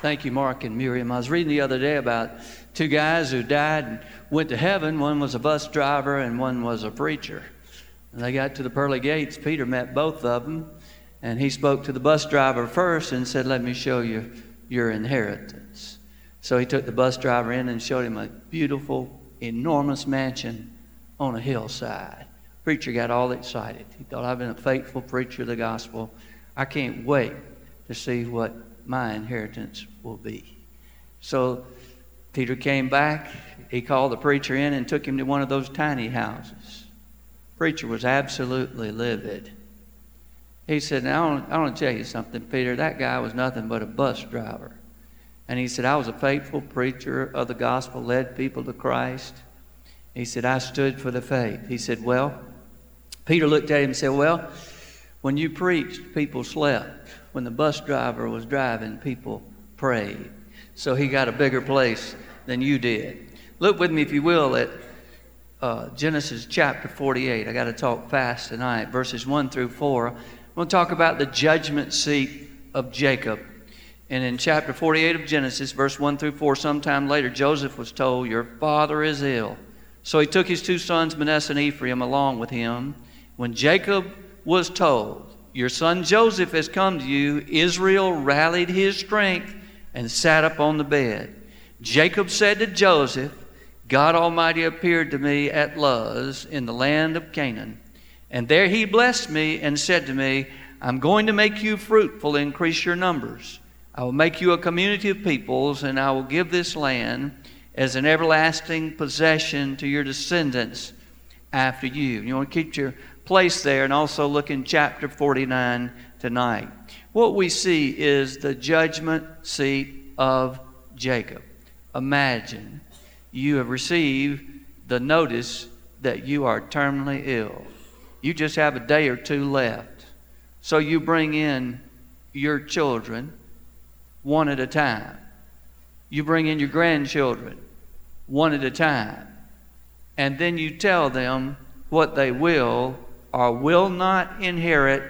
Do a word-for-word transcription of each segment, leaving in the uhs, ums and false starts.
Thank you, Mark and Miriam. I was reading the other day about two guys who died and went to heaven. One was a bus driver and one was a preacher. And they got to the pearly gates. Peter met both of them, and he spoke to the bus driver first and said, "Let me show you your inheritance." So he took the bus driver in and showed him a beautiful, enormous mansion on a hillside. Preacher got all excited. He thought, "I've been a faithful preacher of the gospel. I can't wait to see what my inheritance will be." So Peter came back. He called the preacher in and took him to one of those tiny houses. Preacher was absolutely livid. He said, "Now, I want, I want to tell you something, Peter. That guy was nothing but a bus driver." And he said, "I was a faithful preacher of the gospel, led people to Christ." He said, "I stood for the faith." He said, "Well," Peter looked at him and said, "Well, when you preached, people slept. When the bus driver was driving, people prayed. So he got a bigger place than you did." Look with me, if you will, at uh, Genesis chapter forty-eight. I got to talk fast tonight, verses one through four. I'm going to talk about the judgment seat of Jacob. And in chapter forty-eight of Genesis, verse one through four, sometime later, Joseph was told, "Your father is ill." So he took his two sons, Manasseh and Ephraim, along with him. When Jacob was told, "Your son Joseph has come to you," Israel rallied his strength and sat up on the bed. Jacob said to Joseph, "God Almighty appeared to me at Luz in the land of Canaan. And there he blessed me and said to me, 'I'm going to make you fruitful, increase your numbers. I will make you a community of peoples, and I will give this land as an everlasting possession to your descendants after you.'" You want to keep your place there and also look in chapter forty-nine tonight. What we see is the judgment seat of Jacob. Imagine you have received the notice that you are terminally ill. You just have a day or two left. So you bring in your children one at a time. You bring in your grandchildren one at a time. And then you tell them what they will or will not inherit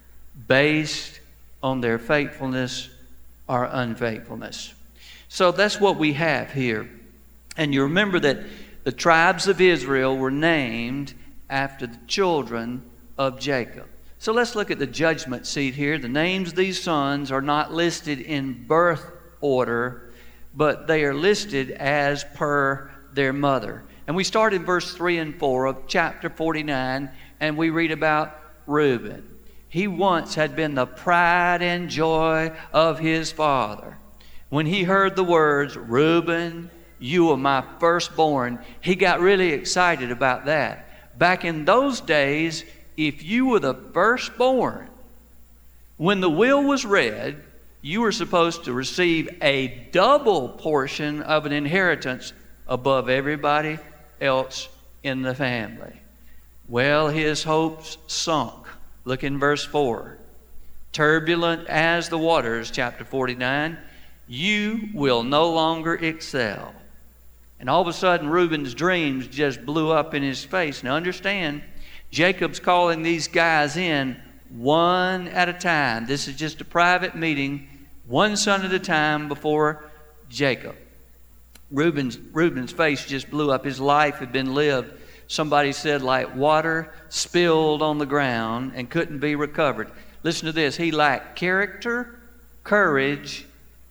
based on their faithfulness or unfaithfulness. So that's what we have here. And you remember that the tribes of Israel were named after the children of Jacob. So let's look at the judgment seat here. The names of these sons are not listed in birth order, but they are listed as per their mother. And we start in verse three and four of chapter forty-nine, and we read about Reuben. He once had been the pride and joy of his father. When he heard the words, "Reuben, you are my firstborn," he got really excited about that. Back in those days, if you were the firstborn, when the will was read, you were supposed to receive a double portion of an inheritance above everybody else in the family. Well, his hopes sunk. Look in verse four. "Turbulent as the waters," chapter forty-nine, "you will no longer excel." And all of a sudden, Reuben's dreams just blew up in his face. Now understand, Jacob's calling these guys in one at a time. This is just a private meeting, one son at a time before Jacob. Reuben's, Reuben's face just blew up. His life had been lived, somebody said, like water spilled on the ground and couldn't be recovered. Listen to this. He lacked character, courage,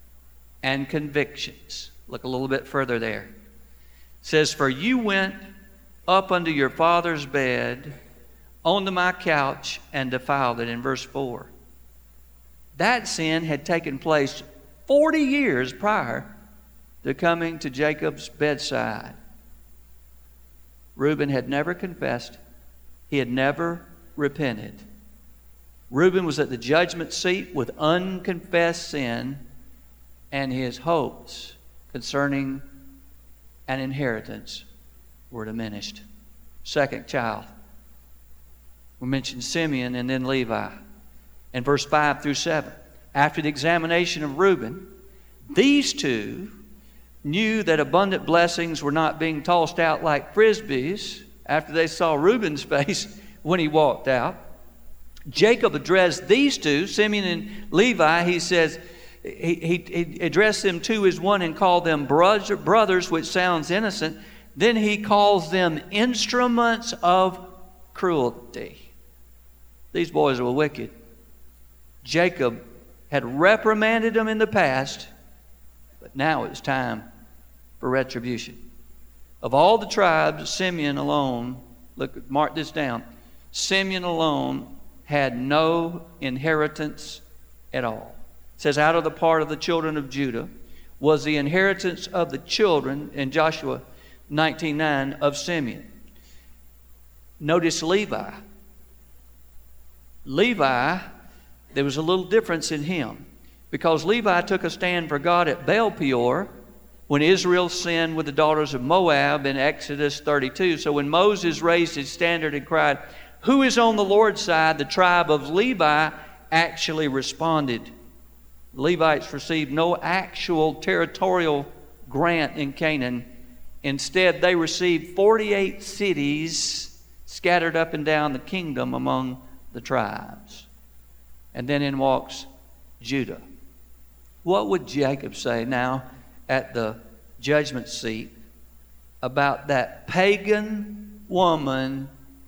and convictions. Look a little bit further there. It says, "For you went up unto your father's bed, onto my couch, and defiled it," in verse four. That sin had taken place forty years prior to coming to Jacob's bedside. Reuben had never confessed. He had never repented. Reuben was at the judgment seat with unconfessed sin, and his hopes concerning an inheritance were diminished. Second child. We mentioned Simeon and then Levi. In verse five through seven. After the examination of Reuben, these two knew that abundant blessings were not being tossed out like frisbees after they saw Reuben's face when he walked out. Jacob addressed these two, Simeon and Levi. He says, he, he, he addressed them two as one and called them brother, brothers, which sounds innocent. Then he calls them instruments of cruelty. These boys were wicked. Jacob had reprimanded them in the past, but now it's time for retribution. Of all the tribes, Simeon alone, look, mark this down, Simeon alone had no inheritance at all. It says, out of the part of the children of Judah was the inheritance of the children, in Joshua nineteen nine, of Simeon. Notice Levi. Levi, there was a little difference in him, because Levi took a stand for God at Baal Peor when Israel sinned with the daughters of Moab in Exodus thirty-two. So when Moses raised his standard and cried, "Who is on the Lord's side?" the tribe of Levi actually responded. The Levites received no actual territorial grant in Canaan. Instead, they received forty-eight cities scattered up and down the kingdom among the tribes. And then in walks Judah. What would Jacob say now at the judgment seat about that pagan woman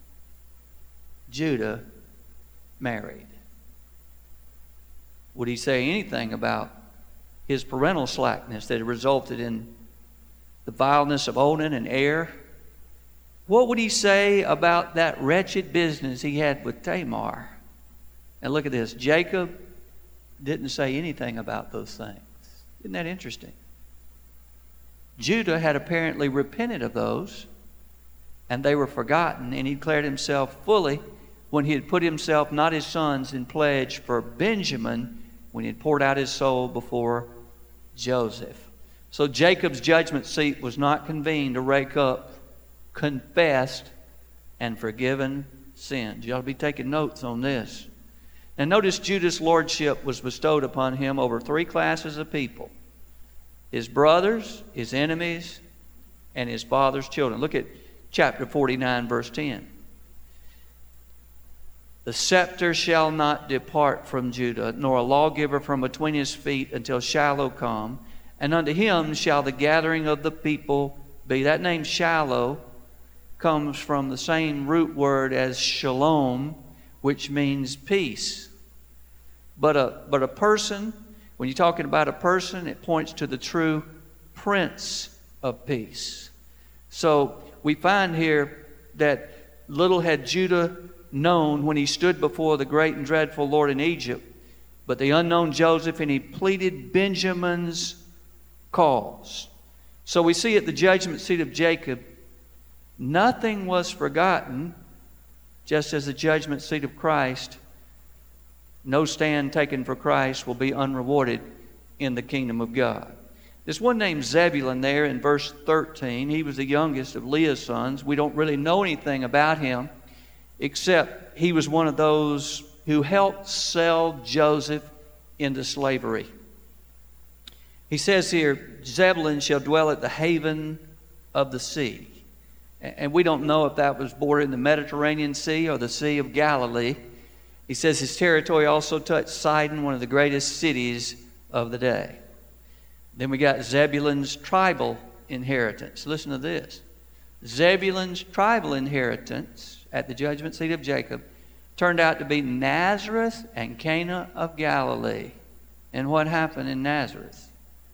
Judah married? Would he say anything about his parental slackness that had resulted in the vileness of Onan and Er? What would he say about that wretched business he had with Tamar? And look at this. Jacob didn't say anything about those things. Isn't that interesting? Judah had apparently repented of those, and they were forgotten, and he declared himself fully when he had put himself, not his sons, in pledge for Benjamin, when he had poured out his soul before Joseph. So Jacob's judgment seat was not convened to rake up confessed and forgiven sins. You ought to be taking notes on this. And notice Judah's lordship was bestowed upon him over three classes of people: his brothers, his enemies, and his father's children. Look at chapter forty-nine, verse ten. The scepter shall not depart from Judah, nor a lawgiver from between his feet until Shiloh come, and unto him shall the gathering of the people be. That name Shiloh comes from the same root word as shalom, which means peace. But a, but a person, when you're talking about a person, it points to the true Prince of Peace. So we find here that little had Judah known when he stood before the great and dreadful Lord in Egypt, but the unknown Joseph, and he pleaded Benjamin's cause. So we see at the judgment seat of Jacob, nothing was forgotten, just as the judgment seat of Christ. No stand taken for Christ will be unrewarded in the kingdom of God. There's one named Zebulun there in verse thirteen. He was the youngest of Leah's sons. We don't really know anything about him, except he was one of those who helped sell Joseph into slavery. He says here, Zebulun shall dwell at the haven of the sea. And we don't know if that was bordering the Mediterranean Sea or the Sea of Galilee. He says his territory also touched Sidon, one of the greatest cities of the day. Then we got Zebulun's tribal inheritance. Listen to this. Zebulun's tribal inheritance at the judgment seat of Jacob turned out to be Nazareth and Cana of Galilee. And what happened in Nazareth?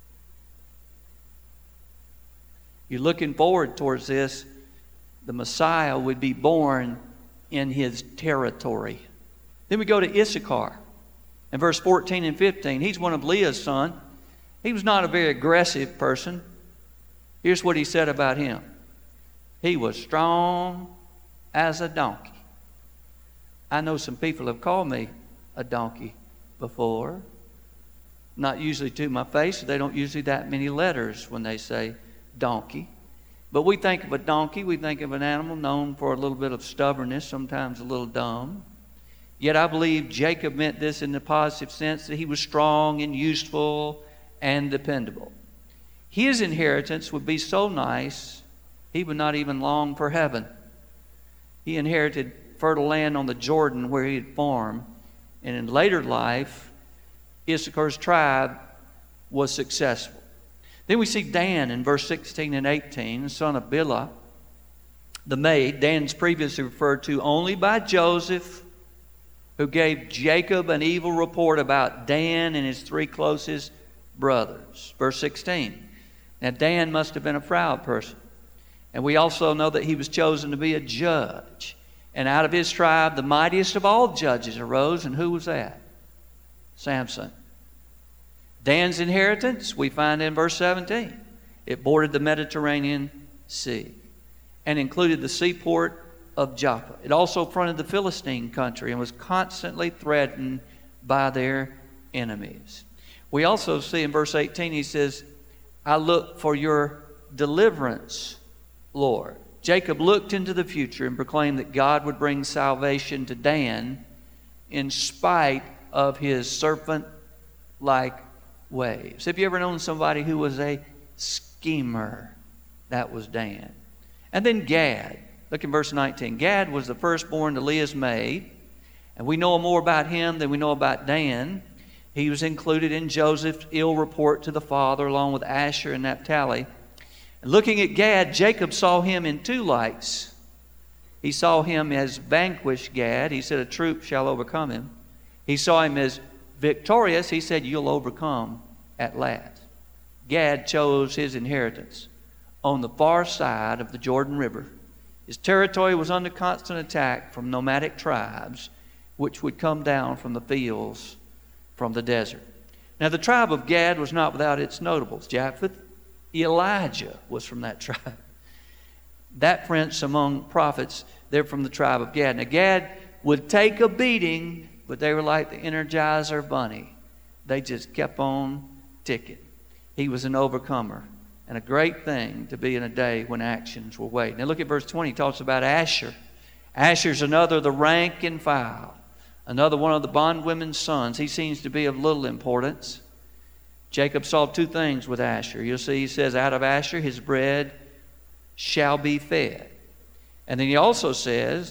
You're looking forward towards this. The Messiah would be born in his territory. Then we go to Issachar. In verse fourteen and fifteen, he's one of Leah's sons. He was not a very aggressive person. Here's what he said about him. He was strong as a donkey. I know some people have called me a donkey before. Not usually to my face. They don't usually that many letters when they say donkey. But we think of a donkey, we think of an animal known for a little bit of stubbornness, sometimes a little dumb. Yet I believe Jacob meant this in the positive sense, that he was strong and useful and dependable. His inheritance would be so nice, he would not even long for heaven. He inherited fertile land on the Jordan where he had farmed. And in later life, Issachar's tribe was successful. Then we see Dan in verse sixteen and eighteen, the son of Bilhah, the maid. Dan's previously referred to only by Joseph, who gave Jacob an evil report about Dan and his three closest brothers. Verse sixteen. Now Dan must have been a proud person. And we also know that he was chosen to be a judge. And out of his tribe, the mightiest of all judges arose. And who was that? Samson. Dan's inheritance, we find in verse seventeen. It bordered the Mediterranean Sea and included the seaport of Joppa. It also fronted the Philistine country and was constantly threatened by their enemies. We also see in verse eighteen, he says, I look for your deliverance, Lord. Jacob looked into the future and proclaimed that God would bring salvation to Dan in spite of his serpent-like ways. Have you ever known somebody who was a schemer? That was Dan. And then Gad. Look in verse nineteen. Gad was the firstborn to Leah's maid. And we know more about him than we know about Dan. He was included in Joseph's ill report to the father, along with Asher and Naphtali. And looking at Gad, Jacob saw him in two lights. He saw him as vanquished Gad. He said, a troop shall overcome him. He saw him as victorious. He said, you'll overcome at last. Gad chose his inheritance on the far side of the Jordan River. His territory was under constant attack from nomadic tribes, which would come down from the fields from the desert. Now, the tribe of Gad was not without its notables. Japheth, Elijah was from that tribe. That prince among prophets, they're from the tribe of Gad. Now, Gad would take a beating, but they were like the Energizer bunny. They just kept on ticking. He was an overcomer. And a great thing to be in a day when actions will wait. Now look at verse twenty. He talks about Asher. Asher's another of the rank and file. Another one of the bondwomen's sons. He seems to be of little importance. Jacob saw two things with Asher. You'll see he says, out of Asher his bread shall be fed. And then he also says,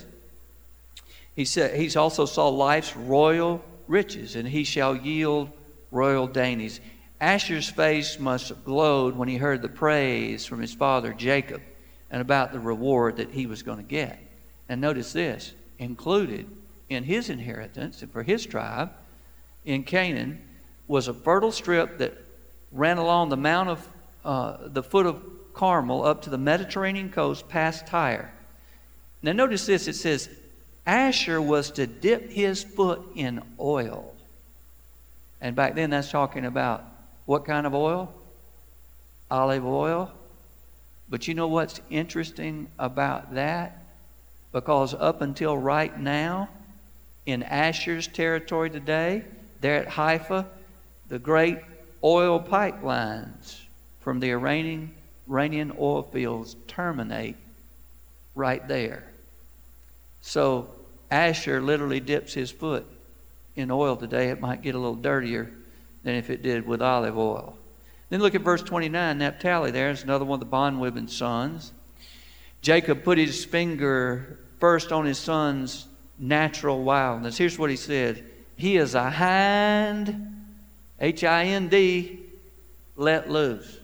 he said he's also saw life's royal riches, and he shall yield royal dainties. Asher's face must have glowed when he heard the praise from his father Jacob and about the reward that he was going to get. And notice this, included in his inheritance and for his tribe in Canaan was a fertile strip that ran along the mount of uh, the foot of Carmel up to the Mediterranean coast past Tyre. Now notice this, it says Asher was to dip his foot in oil. And back then that's talking about what kind of oil? Olive oil. But you know what's interesting about that? Because up until right now, in Asher's territory today, there at Haifa, the great oil pipelines from the Iranian, Iranian oil fields terminate right there. So Asher literally dips his foot in oil today. It might get a little dirtier than if it did with olive oil. Then look at verse twenty-nine. Naphtali there is another one of the bondwomen's sons. Jacob put his finger first on his son's natural wildness. Here's what he said. He is a hind, H I N D, let loose.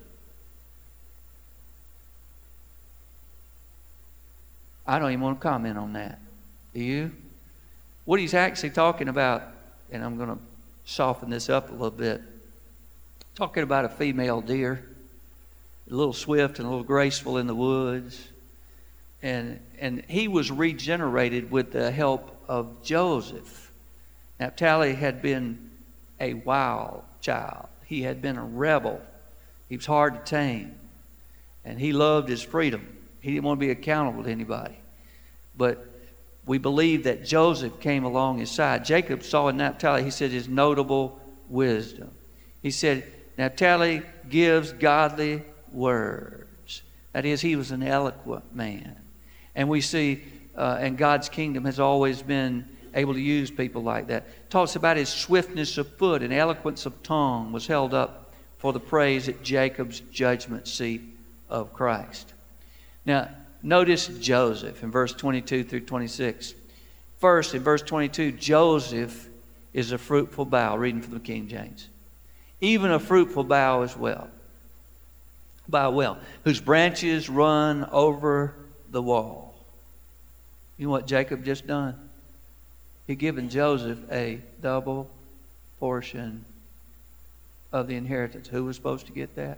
I don't even want to comment on that. Do you? What he's actually talking about, and I'm going to soften this up a little bit, talking about a female deer, a little swift and a little graceful in the woods. And, and he was regenerated with the help of Joseph. Naphtali had been a wild child. He had been a rebel. He was hard to tame. And he loved his freedom. He didn't want to be accountable to anybody. But we believe that Joseph came along his side. Jacob saw in Naphtali, he said, his notable wisdom. He said, Naphtali gives godly words. That is, he was an eloquent man. And we see, uh, and God's kingdom has always been able to use people like that. Talks about his swiftness of foot and eloquence of tongue was held up for the praise at Jacob's judgment seat of Christ. Now, notice Joseph in verse twenty-two through twenty-six. First, in verse twenty-two, Joseph is a fruitful bough, reading from the King James. even a fruitful bough as well, by a well, whose branches run over the wall. You know what Jacob just done? He given Joseph a double portion of the inheritance. Who was supposed to get that?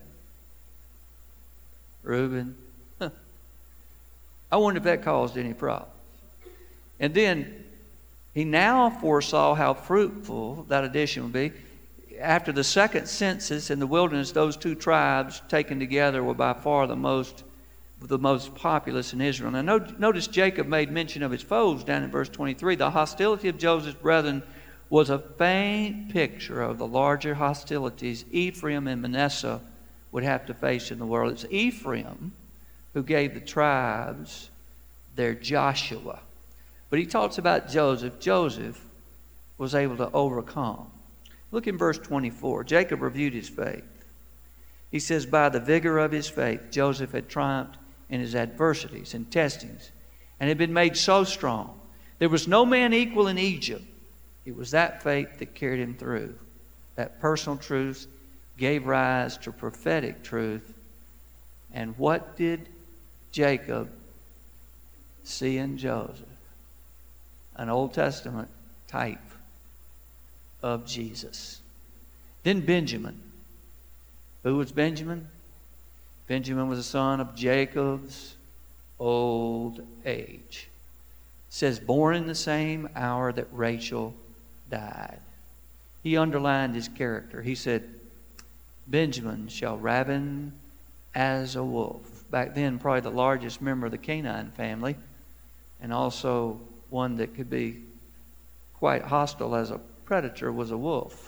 Reuben. Huh. I wonder if that caused any problems. And then he now foresaw how fruitful that addition would be. After the second census in the wilderness, those two tribes taken together were by far the most the most populous in Israel. Now notice Jacob made mention of his foes down in verse twenty-three. The hostility of Joseph's brethren was a faint picture of the larger hostilities Ephraim and Manasseh would have to face in the world. It's Ephraim who gave the tribes their Joshua. But he talks about Joseph. Joseph was able to overcome. Look in verse twenty-four. Jacob reviewed his faith. He says, by the vigor of his faith, Joseph had triumphed in his adversities and testings and had been made so strong. There was no man equal in Egypt. It was that faith that carried him through. That personal truth gave rise to prophetic truth. And what did Jacob see in Joseph? An Old Testament type of Jesus. Then Benjamin. Who was Benjamin? Benjamin was the son of Jacob's old age. It says, born in the same hour that Rachel died. He underlined his character. He said, Benjamin shall raven as a wolf. Back then, probably the largest member of the Canine family, and also one that could be quite hostile as a predator was a wolf.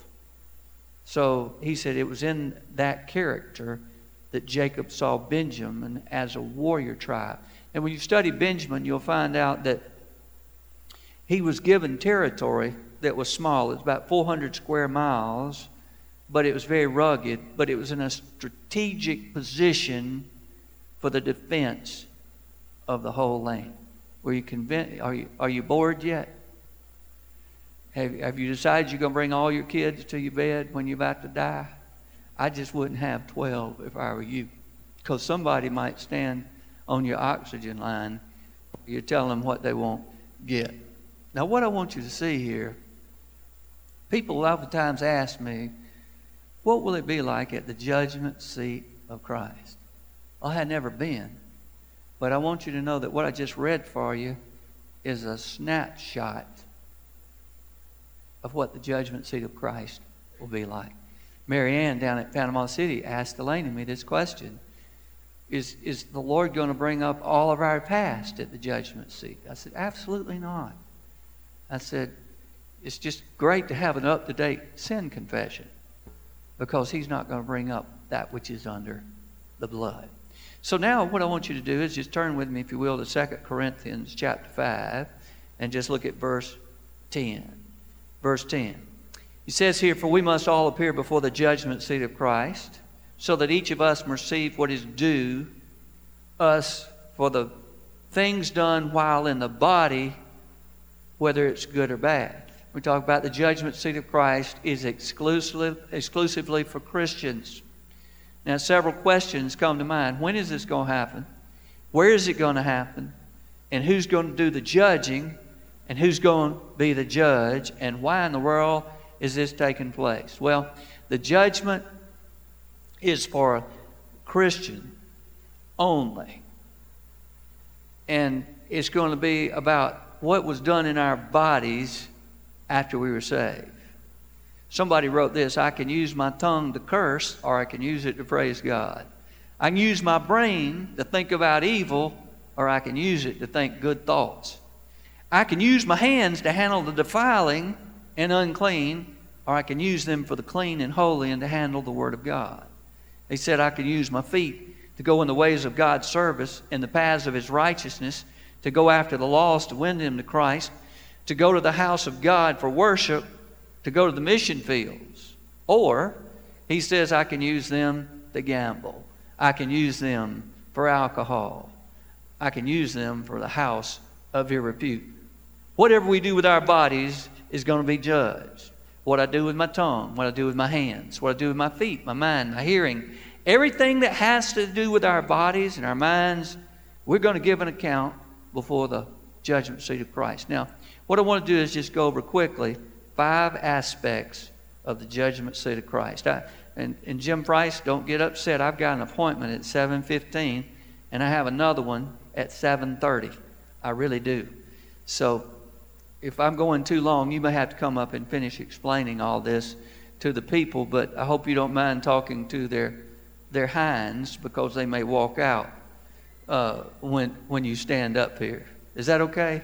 So he said it was in that character that Jacob saw Benjamin as a warrior tribe. And when you study Benjamin, you'll find out that he was given territory that was small. It was about four hundred square miles, but it was very rugged, but it was in a strategic position for the defense of the whole land. Were you convinced? Are you, are you bored yet? Have, have you decided you're going to bring all your kids to your bed when you're about to die? I just wouldn't have twelve if I were you, because somebody might stand on your oxygen line. You tell them what they won't get. Now, what I want you to see here, people oftentimes ask me, what will it be like at the judgment seat of Christ? Well, I had never been, but I want you to know that what I just read for you is a snapshot of what the judgment seat of Christ will be like. Mary Ann down at Panama City asked Elaine and me this question. Is, is the Lord going to bring up all of our past at the judgment seat? I said, absolutely not. I said, it's just great to have an up-to-date sin confession, because he's not going to bring up that which is under the blood. So now what I want you to do is just turn with me, if you will, to Second Corinthians chapter five, and just look at verse ten. Verse ten. He says here, for we must all appear before the judgment seat of Christ, so that each of us receive what is due us for the things done while in the body, whether it's good or bad. We talk about the judgment seat of Christ is exclusively, exclusively for Christians. Now, several questions come to mind. When is this going to happen? Where is it going to happen? And who's going to do the judging? And who's going to be the judge? And why in the world is this taking place? Well, the judgment is for a Christian only. And it's going to be about what was done in our bodies after we were saved. Somebody wrote this: I can use my tongue to curse, or I can use it to praise God. I can use my brain to think about evil, or I can use it to think good thoughts. I can use my hands to handle the defiling and unclean, or I can use them for the clean and holy and to handle the Word of God. He said I can use my feet to go in the ways of God's service, in the paths of His righteousness, to go after the lost, to win them to Christ, to go to the house of God for worship, to go to the mission fields. Or, he says, I can use them to gamble. I can use them for alcohol. I can use them for the house of ill repute. Whatever we do with our bodies is going to be judged. what I do with my tongue, what I do with my hands, what I do with my feet, my mind, my hearing. Everything that has to do with our bodies and our minds, we're going to give an account before the judgment seat of Christ. Now, what I want to do is just go over quickly five aspects of the judgment seat of Christ. I, and, and Jim Price, don't get upset. I've got an appointment at seven fifteen, and I have another one at seven thirty. I really do. So if I'm going too long, you may have to come up and finish explaining all this to the people, but I hope you don't mind talking to their their hinds, because they may walk out uh, when when you stand up here. Is that okay?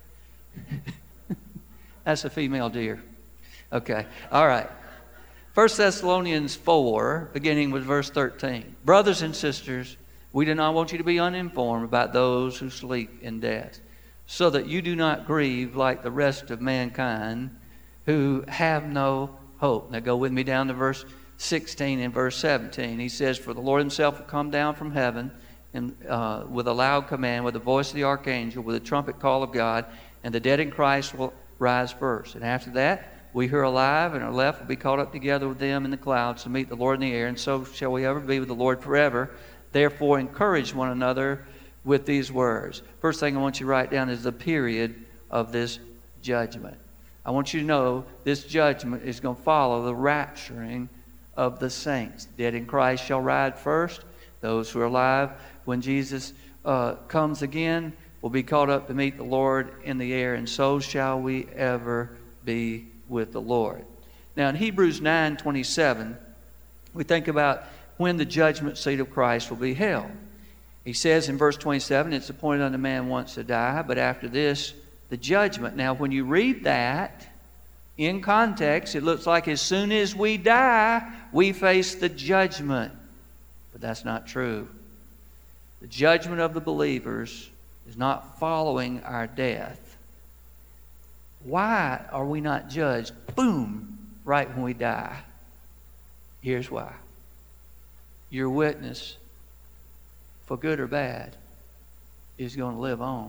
That's a female deer. Okay. All right. First Thessalonians four, beginning with verse thirteen. Brothers and sisters, we do not want you to be uninformed about those who sleep in death, so that you do not grieve like the rest of mankind who have no hope. Now go with me down to verse sixteen and verse seventeen. He says, for the Lord himself will come down from heaven and uh, with a loud command, with the voice of the archangel, with a trumpet call of God, and the dead in Christ will rise first. And after that, we who are alive and are left will be caught up together with them in the clouds to meet the Lord in the air, and so shall we ever be with the Lord forever. Therefore, encourage one another with these words. First thing I want you to write down is the period of this judgment. I want you to know this judgment is going to follow the rapturing of the saints. Dead in Christ shall rise first. Those who are alive when Jesus uh, comes again will be caught up to meet the Lord in the air, and so shall we ever be with the Lord. Now in Hebrews nine twenty-seven, we think about when the judgment seat of Christ will be held. He says in verse twenty-seven, it's appointed unto man once to die, but after this, the judgment. Now when you read that in context, it looks like as soon as we die, we face the judgment. But that's not true. The judgment of the believers is not following our death. Why are we not judged, boom, right when we die? Here's why. Your witness, for good or bad, is going to live on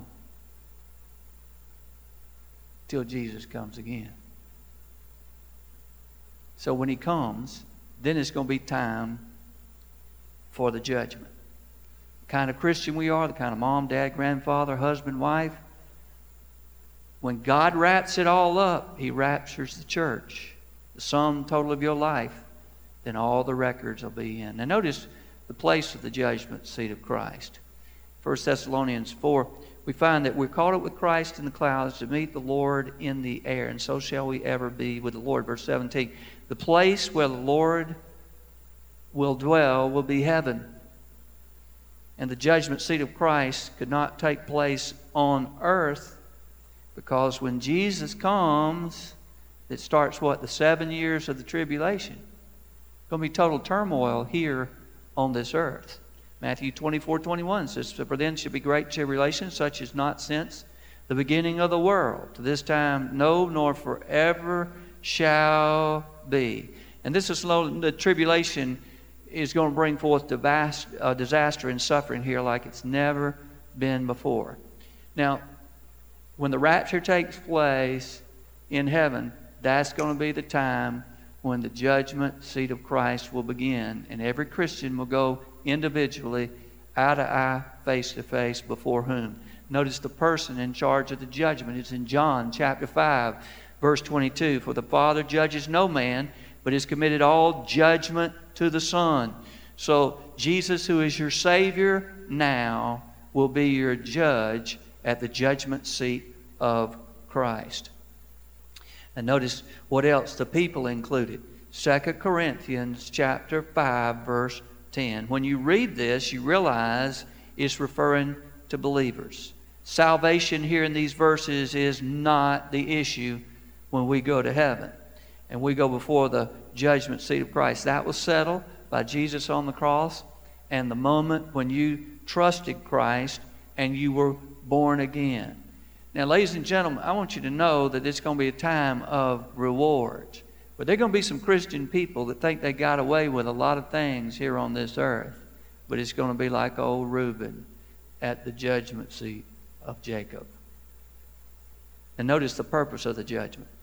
till Jesus comes again. So when he comes, then it's going to be time for the judgment. The kind of Christian we are, the kind of mom, dad, grandfather, husband, wife, when God wraps it all up, he raptures the church, the sum total of your life, then all the records will be in. Now notice the place of the judgment seat of Christ. First Thessalonians four, we find that we're caught up with Christ in the clouds to meet the Lord in the air, and so shall we ever be with the Lord. Verse seventeen, the place where the Lord will dwell will be heaven. And the judgment seat of Christ could not take place on earth, because when Jesus comes, it starts what? The seven years of the tribulation. It's going to be total turmoil here on this earth. Matthew twenty-four twenty-one says, for then shall be great tribulation, such as not since the beginning of the world. To this time, no, nor forever shall be. And this is the tribulation is going to bring forth disaster and suffering here like it's never been before. Now, when the rapture takes place in heaven, that's going to be the time when the judgment seat of Christ will begin. And every Christian will go individually, eye to eye, face to face, before whom? Notice the person in charge of the judgment. It's in John chapter five, verse twenty-two. For the Father judges no man, but has committed all judgment to the Son. So Jesus, who is your Savior now, will be your judge at the judgment seat of Christ. And notice what else the people included. Second Corinthians chapter five, verse ten. When you read this, you realize it's referring to believers. Salvation here in these verses is not the issue when we go to heaven and we go before the judgment seat of Christ. That was settled by Jesus on the cross, and the moment when you trusted Christ and you were born again. Now, ladies and gentlemen, I want you to know that it's going to be a time of rewards. But there are going to be some Christian people that think they got away with a lot of things here on this earth. But it's going to be like old Reuben at the judgment seat of Jacob. And notice the purpose of the judgment.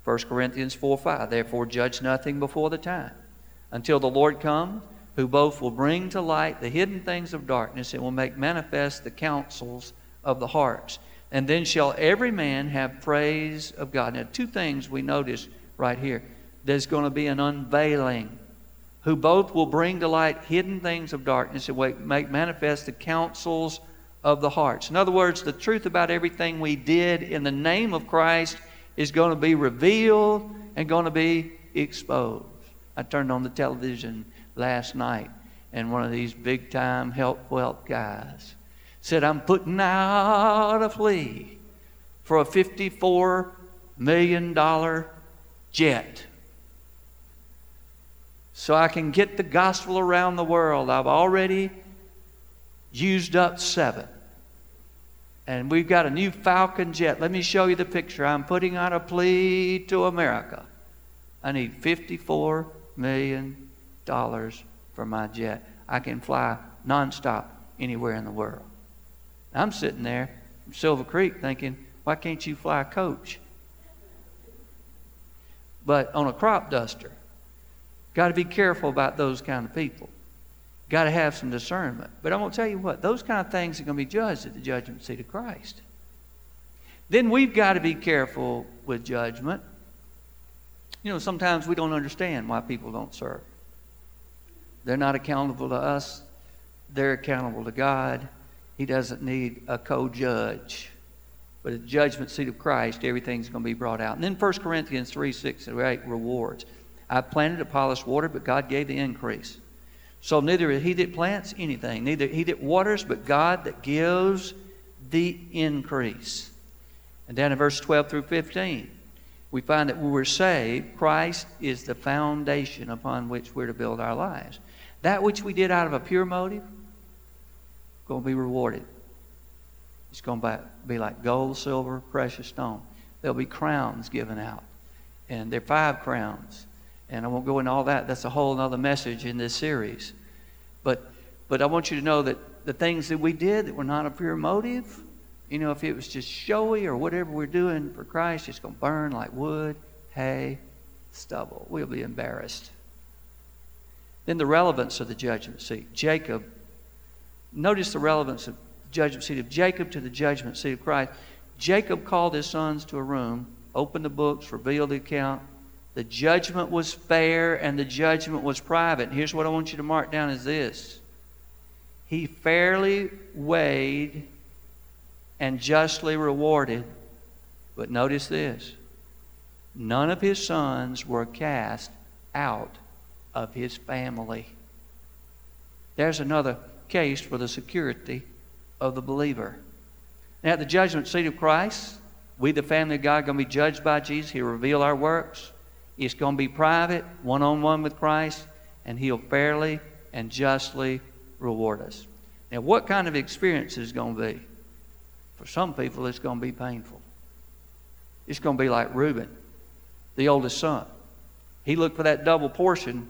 First Corinthians four five, therefore judge nothing before the time, until the Lord comes, who both will bring to light the hidden things of darkness and will make manifest the counsels of the hearts. And then shall every man have praise of God. Now, two things we notice right here. There's going to be an unveiling, who both will bring to light hidden things of darkness and will make manifest the counsels of the hearts. In other words, the truth about everything we did in the name of Christ is going to be revealed and going to be exposed. I turned on the television last night, and one of these big-time health wealth guys said, I'm putting out a plea for a fifty-four million dollars jet so I can get the gospel around the world. I've already used up seven. And we've got a new Falcon jet. Let me show you the picture. I'm putting out a plea to America. I need fifty-four million dollars for my jet. I can fly nonstop anywhere in the world. I'm sitting there in Silver Creek thinking, why can't you fly a coach? But on a crop duster, got to be careful about those kind of people. Got to have some discernment. But I'm going to tell you what, those kind of things are going to be judged at the judgment seat of Christ. Then we've got to be careful with judgment. You know, sometimes we don't understand why people don't serve. They're not accountable to us. They're accountable to God. He doesn't need a co-judge. But at the judgment seat of Christ, everything's going to be brought out. And then First Corinthians three, six, and eight, rewards. I planted, Apollos watered, but God gave the increase. So neither he that plants anything, neither he that waters, but God that gives the increase. And down in verse twelve through fifteen, we find that when we're saved, Christ is the foundation upon which we're to build our lives. That which we did out of a pure motive, going to be rewarded. It's going to be like gold, silver, precious stone. There'll be crowns given out. And there are five crowns. And I won't go into all that. That's a whole other message in this series. But but I want you to know that the things that we did that were not a pure motive, you know, if it was just showy or whatever we're doing for Christ, it's going to burn like wood, hay, stubble. We'll be embarrassed. Then the relevance of the judgment seat. Jacob, notice the relevance of the judgment seat of Jacob to the judgment seat of Christ. Jacob called his sons to a room, opened the books, revealed the account. The judgment was fair and the judgment was private. And here's what I want you to mark down is this. He fairly weighed and justly rewarded. But notice this. None of his sons were cast out of his family. There's another case for the security of the believer. Now at the judgment seat of Christ, we the family of God are going to be judged by Jesus. He'll reveal our works. It's going to be private, one-on-one with Christ, and He'll fairly and justly reward us. Now, what kind of experience is it going to be? For some people, it's going to be painful. It's going to be like Reuben, the oldest son. He looked for that double portion.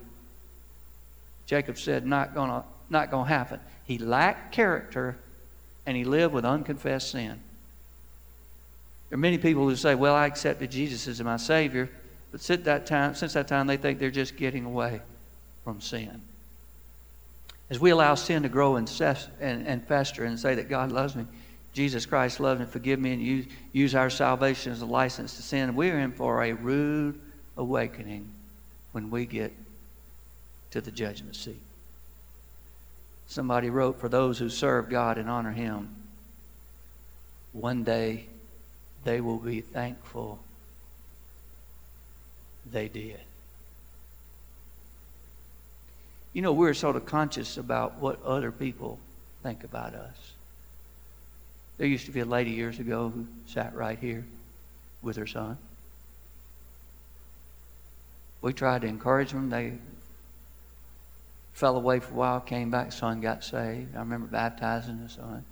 Jacob said, not going to, not going to happen. He lacked character, and he lived with unconfessed sin. There are many people who say, well, I accepted Jesus as my Savior. But since that time, since that time, they think they're just getting away from sin. As we allow sin to grow and, and, and fester and say that God loves me, Jesus Christ loves me, forgive me, and use, use our salvation as a license to sin, we're in for a rude awakening when we get to the judgment seat. Somebody wrote, for those who serve God and honor Him, one day they will be thankful they did. You know, we're sort of conscious about what other people think about us. There used to be a lady years ago who sat right here with her son. We tried to encourage them. They fell away for a while, came back, son got saved. I remember baptizing the son.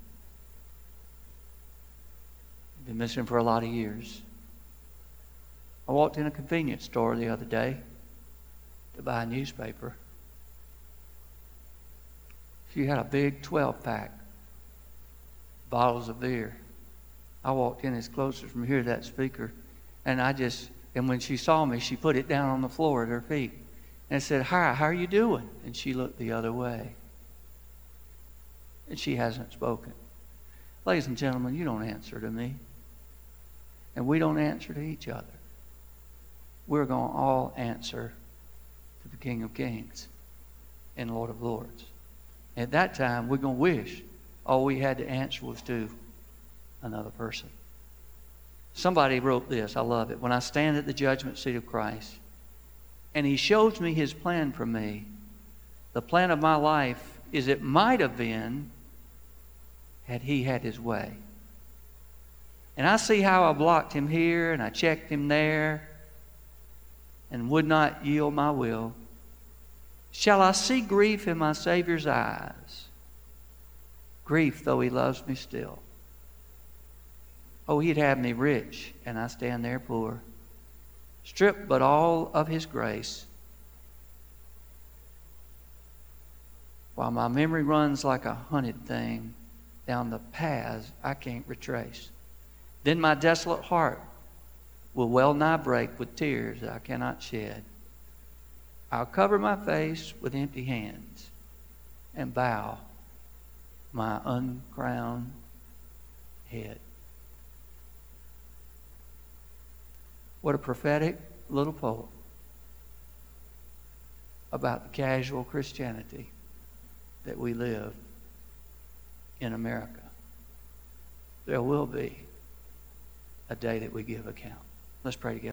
Been missing for a lot of years. I walked in a convenience store the other day to buy a newspaper. She had a big twelve pack, bottles of beer. I walked in as close as from here to that speaker, and I just, And when she saw me, she put it down on the floor at her feet and said, "Hi, how are you doing?" And she looked the other way. And she hasn't spoken. Ladies and gentlemen, you don't answer to me. And we don't answer to each other. We're going to all answer to the King of Kings and Lord of Lords. At that time, we're going to wish all we had to answer was to another person. Somebody wrote this. I love it. When I stand at the judgment seat of Christ and He shows me His plan for me, the plan of my life is it might have been had He had His way. And I see how I blocked Him here and I checked Him there and would not yield my will. Shall I see grief in my Savior's eyes? Grief, though He loves me still. Oh, He'd have me rich, and I stand there poor, stripped but all of His grace, while my memory runs like a hunted thing down the paths I can't retrace. Then my desolate heart will well nigh break with tears that I cannot shed. I'll cover my face with empty hands and bow my uncrowned head. What a prophetic little poem about the casual Christianity that we live in America. There will be a day that we give account. Let's pray together.